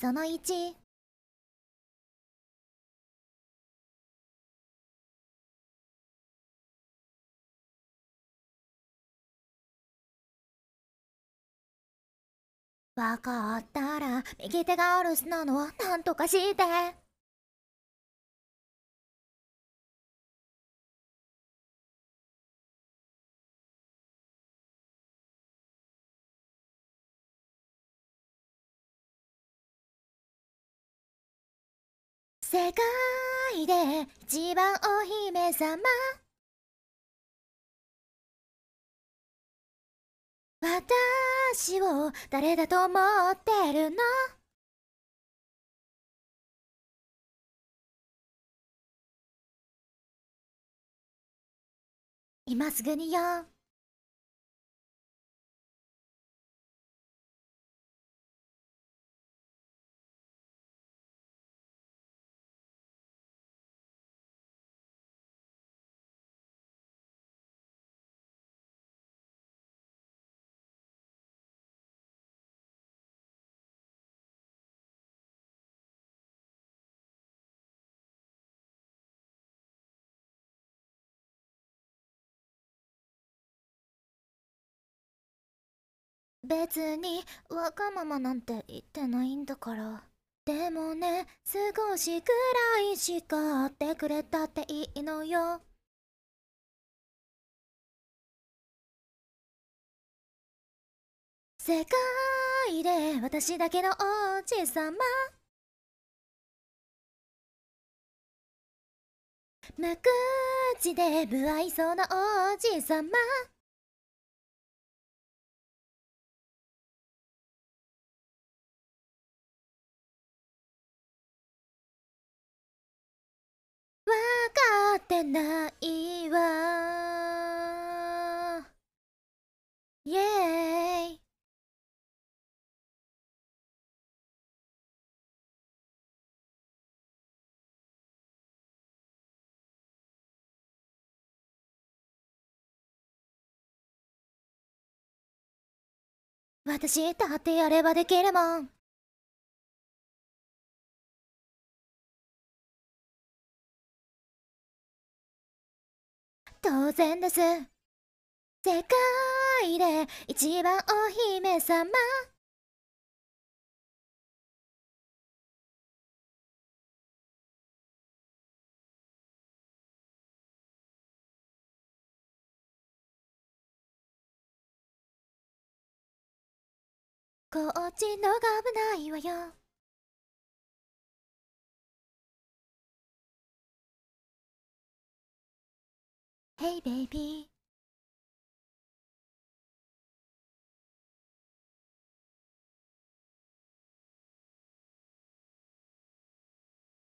その1。わかったら右手がお留守なのはなんとかして。世界で一番お姫様、私を誰だと思ってるの？今すぐによ。別にわがままなんて言ってないんだから。でもね、少しくらい叱ってくれたっていいのよ。世界で私だけの王子様、無口で不愛想な王子様、わかってないわ。イエーイ。私だってやればできるもん。当然です。世界で一番お姫様、こっちのが危ないわよ。Hey baby。